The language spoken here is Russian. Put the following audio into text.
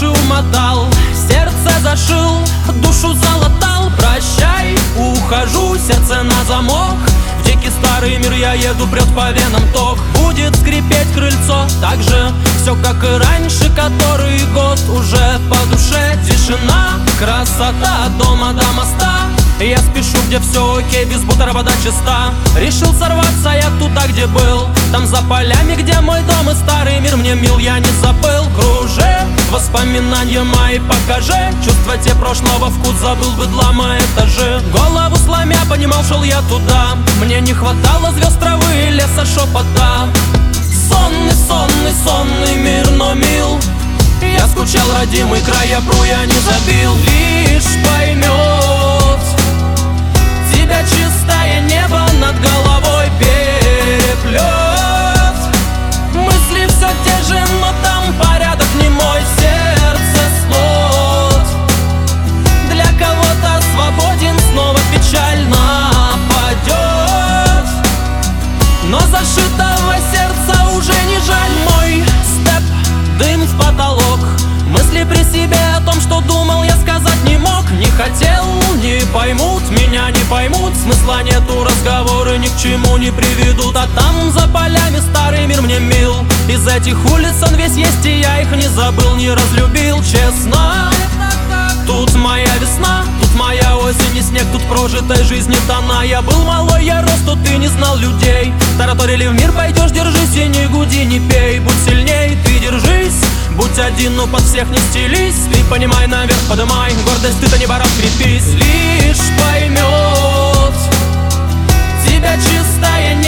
уши умотал, сердце зашил, душу залатал. Прощай, ухожу, сердце на замок. В дикий старый мир я еду, прет по венам ток. Будет скрипеть крыльцо, так же все как и раньше, который год. Уже по душе тишина, красота от дома до моста. Я спешу, где все окей, без бутерброда чиста. Решил сорваться я туда, где был, там за полями, где мой дом и старый мир мне мил. Я не забыл, кружи воспоминания мои, покажи. Чувства те прошлого, вкус забыл, быдла мои этажи. Голову сломя, понимал, шел я туда. Мне не хватало звезд, травы и леса, шепота. Сонный, сонный, сонный мир, но мил. Я скучал, родимый край, я пру, я не забил. Лишь поймет тебя чистое небо над головой переплет. Мысли все те же, но там порядок не мой. Сердце слот для кого-то свободен, снова печально падет. Но зашитого сердца уже не жаль. Мой степ, дым в потолок. Мысли при себе о том, что думал, я сказать не мог. Не хотел, не поймут, меня не поймут. Смысла нету, разговоры ни к чему не приведут. А там за полями старый мир мне мил. Из этих улиц он весь есть, и я их не забыл, не разлюбил, честно. Тут моя весна, тут моя осень и снег, тут прожитой жизни тона. Я был малой, я рос, тут ты не знал людей. Тараторили в мир, пойдешь, держись и не гуди, не пей. Будь сильней, ты держись. Будь один, но под всех не стелись. Ты понимай, наверх подымай гордость, ты-то не баран, крепись. Лишь поймет тебя чистое